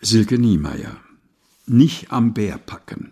Silke Niemeyer. Nicht am Bär packen.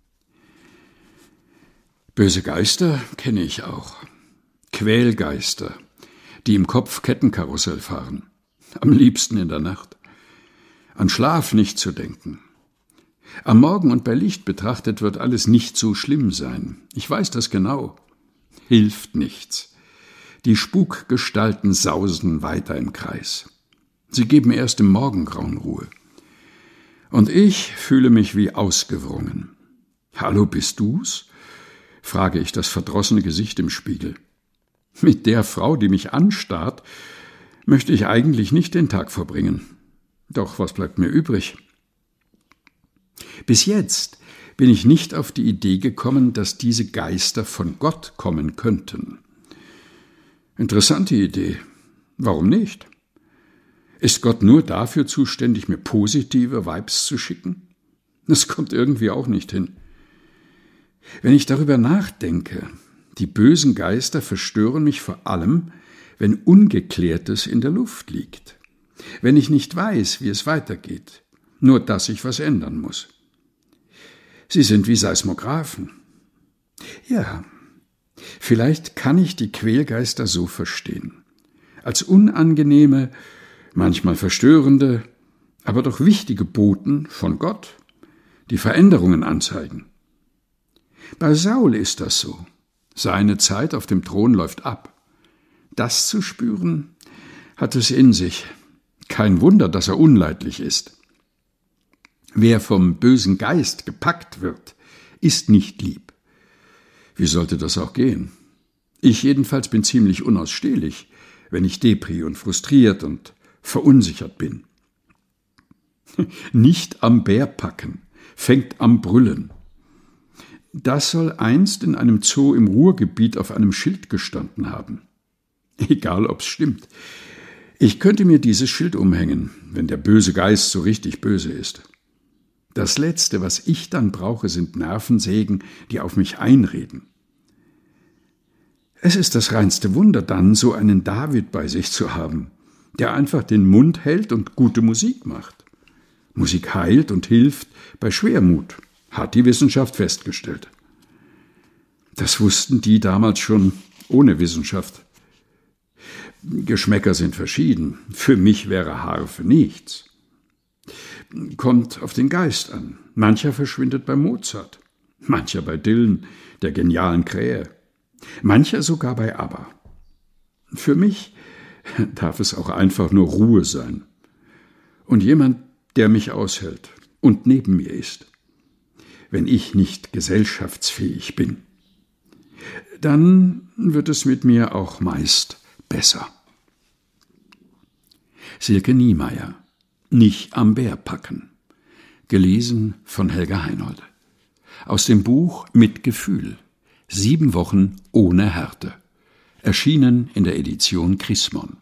Böse Geister kenne ich auch. Quälgeister, die im Kopf Kettenkarussell fahren. Am liebsten in der Nacht. An Schlaf nicht zu denken. Am Morgen und bei Licht betrachtet wird alles nicht so schlimm sein. Ich weiß das genau. Hilft nichts. Die Spukgestalten sausen weiter im Kreis. Sie geben erst im Morgengrauen Ruhe. Und ich fühle mich wie ausgewrungen. »Hallo, bist du's?« frage ich das verdrossene Gesicht im Spiegel. Mit der Frau, die mich anstarrt, möchte ich eigentlich nicht den Tag verbringen. Doch was bleibt mir übrig? Bis jetzt bin ich nicht auf die Idee gekommen, dass diese Geister von Gott kommen könnten. Interessante Idee. Warum nicht? Ist Gott nur dafür zuständig, mir positive Vibes zu schicken? Das kommt irgendwie auch nicht hin. Wenn ich darüber nachdenke, die bösen Geister verstören mich vor allem, wenn Ungeklärtes in der Luft liegt. Wenn ich nicht weiß, wie es weitergeht, nur dass ich was ändern muss. Sie sind wie Seismographen. Ja, vielleicht kann ich die Quälgeister so verstehen. Als unangenehme, manchmal verstörende, aber doch wichtige Boten von Gott, die Veränderungen anzeigen. Bei Saul ist das so. Seine Zeit auf dem Thron läuft ab. Das zu spüren, hat es in sich. Kein Wunder, dass er unleidlich ist. Wer vom bösen Geist gepackt wird, ist nicht lieb. Wie sollte das auch gehen? Ich jedenfalls bin ziemlich unausstehlich, wenn ich depri und frustriert und verunsichert bin. Nicht am Bär packen, fängt am Brüllen. Das soll einst in einem Zoo im Ruhrgebiet auf einem Schild gestanden haben. Egal, ob's stimmt. Ich könnte mir dieses Schild umhängen, wenn der böse Geist so richtig böse ist. Das Letzte, was ich dann brauche, sind Nervensägen, die auf mich einreden. Es ist das reinste Wunder dann, so einen David bei sich zu haben, der einfach den Mund hält und gute Musik macht. Musik heilt und hilft bei Schwermut, hat die Wissenschaft festgestellt. Das wussten die damals schon ohne Wissenschaft. Geschmäcker sind verschieden. Für mich wäre Harfe nichts. Kommt auf den Geist an. Mancher verschwindet bei Mozart, mancher bei Dylan, der genialen Krähe, mancher sogar bei ABBA. Für mich darf es auch einfach nur Ruhe sein. Und jemand, der mich aushält und neben mir ist. Wenn ich nicht gesellschaftsfähig bin, dann wird es mit mir auch meist besser. Silke Niemeyer. Nicht am Bär packen. Gelesen von Helga Heinold. Aus dem Buch Mit Gefühl. 7 Wochen ohne Härte. Erschienen in der Edition Chrismon.